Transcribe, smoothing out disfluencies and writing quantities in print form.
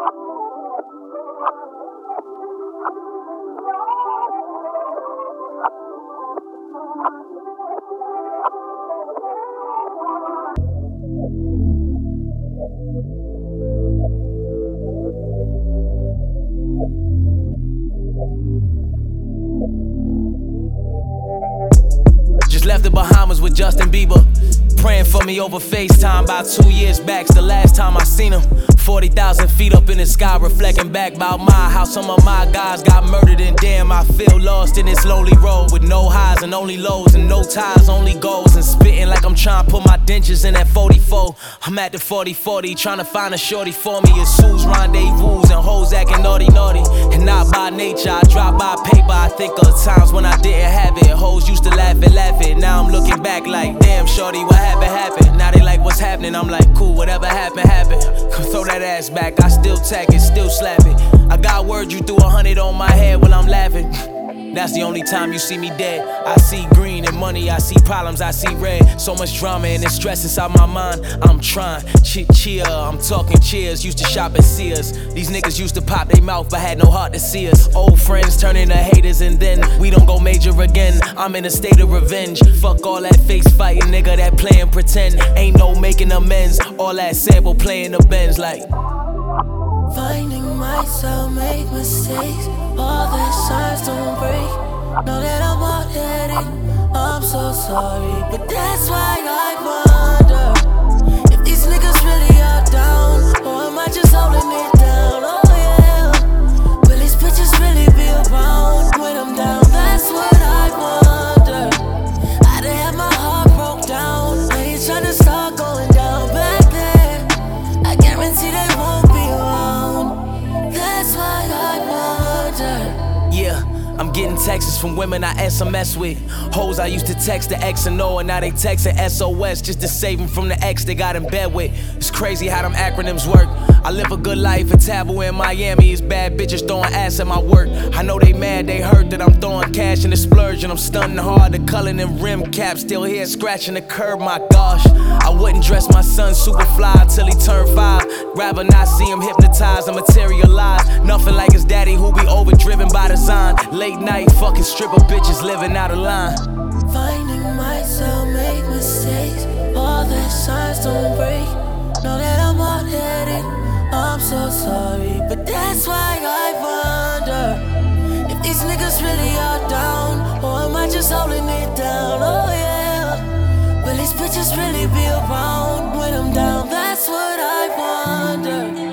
Just left the Bahamas with Justin Bieber. Praying for me over FaceTime about 2 years back. It's the last time I seen him. 40,000 feet up in the sky, reflecting back about how some of my guys got murdered. And damn, I feel lost in this lonely road with no highs and only lows and no ties, only goals. And spitting like I'm trying to put my dentures in that 44. I'm at the 40-40 trying to find a shorty for me. It's who's rendezvous and hoes acting naughty. And not by nature, I drop by paper. I think of times when I didn't have it. Hoes used to laugh it. Now I'm looking back like, damn, shorty, what happened? Now they like, what's happening? I'm like, cool, whatever happened. Come throw that ass back, I still tag it, still slap it. I got word you threw 100 on my head when I'm laughing. That's the only time you see me dead. I see green and money, I see problems, I see red. So much drama and it's stress inside my mind. I'm trying, cheer, I'm talking cheers. Used to shop at Sears. These niggas used to pop their mouth but had no heart to see us. Old friends turn into haters and then we don't go major again. I'm in a state of revenge. Fuck all that face fighting, nigga, that playing pretend. Ain't no making amends. All that sample playing the Benz like finding myself, make mistakes. All the signs don't break. Know that I'm hard-headed, I'm so sorry. But that's why I wonder if these niggas really are down, or am I just holding it down? Oh yeah, will these bitches really be around when I'm down? That's what I wonder. I done had my heart broke down. I ain't tryna start going down back there. I guarantee they won't be around. That's why I wonder. yeah, I'm getting texts from women I SMS with. Hoes I used to text the X and O, and now they texting SOS just to save them from the ex they got in bed with. It's crazy how them acronyms work. I live a good life, a taboo in Miami. It's bad bitches throwing ass at my work. I know they mad, they hurt that I'm throwing cash in the splurge, and I'm stunning hard. The color and rim cap still here, scratching the curb, my gosh. I wouldn't dress my son super fly till he turned 5. Rather not see him hypnotized and materialize. Nothing like his daddy who be overdriven by design. Late night fucking stripper bitches living out of line. Finding myself, make mistakes. All the signs don't break. Know that I'm hard-headed, I'm so sorry. But that's why I wonder if these niggas really are down, or am I just holding it down? Oh yeah, will these bitches really be around when I'm down? That's what I wonder.